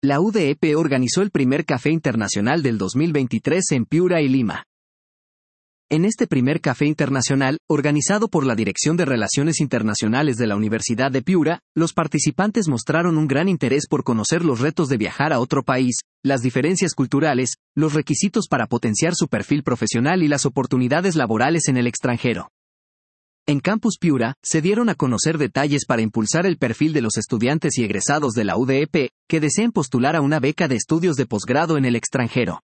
La UDEP organizó el primer Café Internacional del 2023 en Piura y Lima. En este primer Café Internacional, organizado por la Dirección de Relaciones Internacionales de la Universidad de Piura, los participantes mostraron un gran interés por conocer los retos de viajar a otro país, las diferencias culturales, los requisitos para potenciar su perfil profesional y las oportunidades laborales en el extranjero. En Campus Piura, se dieron a conocer detalles para impulsar el perfil de los estudiantes y egresados de la UDEP, que deseen postular a una beca de estudios de posgrado en el extranjero.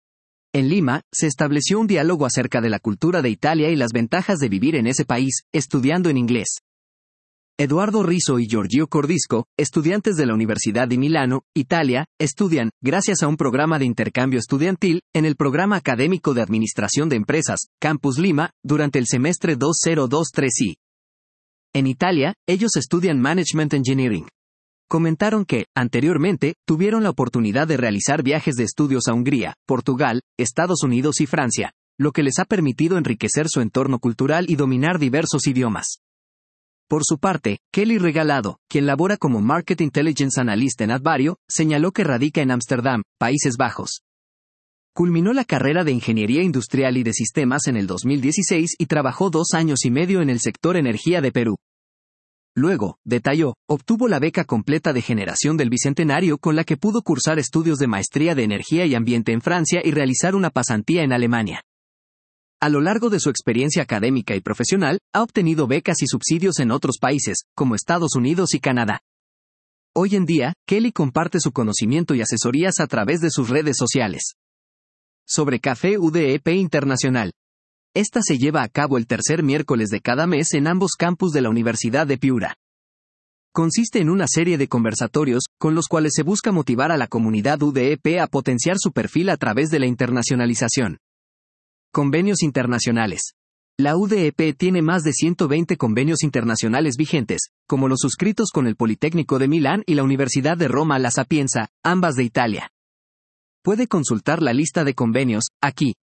En Lima, se estableció un diálogo acerca de la cultura de Italia y las ventajas de vivir en ese país, estudiando en inglés. Eduardo Rizzo y Giorgio Cordisco, estudiantes de la Universidad de Milano, Italia, estudian, gracias a un programa de intercambio estudiantil, en el Programa Académico de Administración de Empresas, Campus Lima, durante el semestre 2023I. En Italia, ellos estudian Management Engineering. Comentaron que, anteriormente, tuvieron la oportunidad de realizar viajes de estudios a Hungría, Portugal, Estados Unidos y Francia, lo que les ha permitido enriquecer su entorno cultural y dominar diversos idiomas. Por su parte, Kelly Regalado, quien labora como Market Intelligence Analyst en Advario, señaló que radica en Ámsterdam, Países Bajos. Culminó la carrera de Ingeniería Industrial y de Sistemas en el 2016 y trabajó 2 años y medio en el sector energía de Perú. Luego, detalló, obtuvo la beca completa de Generación del Bicentenario con la que pudo cursar estudios de maestría de Energía y Ambiente en Francia y realizar una pasantía en Alemania. A lo largo de su experiencia académica y profesional, ha obtenido becas y subsidios en otros países, como Estados Unidos y Canadá. Hoy en día, Kelly comparte su conocimiento y asesorías a través de sus redes sociales. Sobre Café UDEP Internacional. Esta se lleva a cabo el tercer miércoles de cada mes en ambos campus de la Universidad de Piura. Consiste en una serie de conversatorios, con los cuales se busca motivar a la comunidad UDEP a potenciar su perfil a través de la internacionalización. Convenios internacionales. La UDEP tiene más de 120 convenios internacionales vigentes, como los suscritos con el Politécnico de Milán y la Universidad de Roma La Sapienza, ambas de Italia. Puede consultar la lista de convenios, aquí.